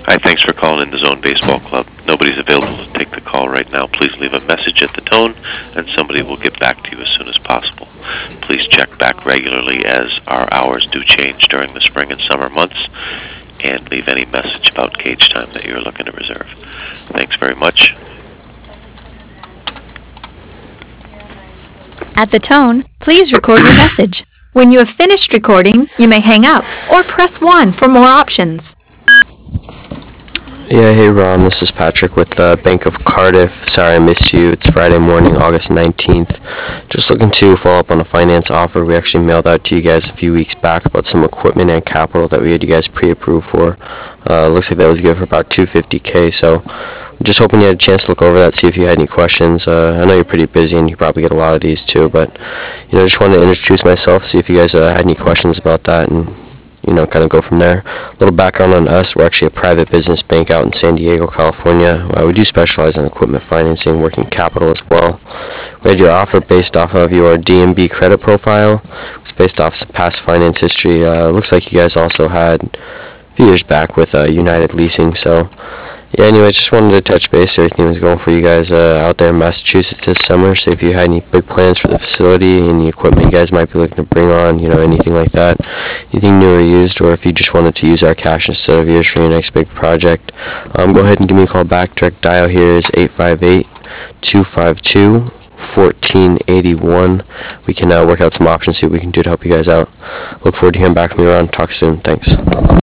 Hi, thanks for calling in the Zone Baseball Club. Nobody's available to take the call right now. Please leave a message at the tone, and somebody will get back to you as soon as possible. Please check back regularly as our hours do change during the spring and summer months, and leave any message about cage time that you're looking to reserve. Thanks very much. At the tone, please record your message. When you have finished recording, you may hang up or press 1 for more options. Yeah, hey Ron, this is Patrick with Bank of Cardiff. Sorry I missed you. It's Friday morning, August 19th. Just looking to follow up on a finance offer we actually mailed out to you guys a few weeks back about some equipment and capital that we had you guys pre-approved for. Looks like that was good for about $250K, so just hoping you had a chance to look over that, see if you had any questions. I know you're pretty busy and you probably get a lot of these too, but just wanted to introduce myself, see if you guys had any questions about that, and kind of go from there. A little background on us: we're actually a private business bank out in San Diego, California. We do specialize in equipment financing, working capital as well. We had your offer based off of your DMB credit profile. It's based off some past finance history. Looks like you guys also had a few years back with United Leasing, so yeah, anyway, just wanted to touch base. Everything was going for you guys out there in Massachusetts this summer. So if you had any big plans for the facility, any equipment you guys might be looking to bring on, anything like that, anything new or used, or if you just wanted to use our cash instead of yours for your next big project, go ahead and give me a call back. Direct dial here is 858-252-1481. We can work out some options, see what we can do to help you guys out. Look forward to hearing back from you, Ron. Talk soon. Thanks.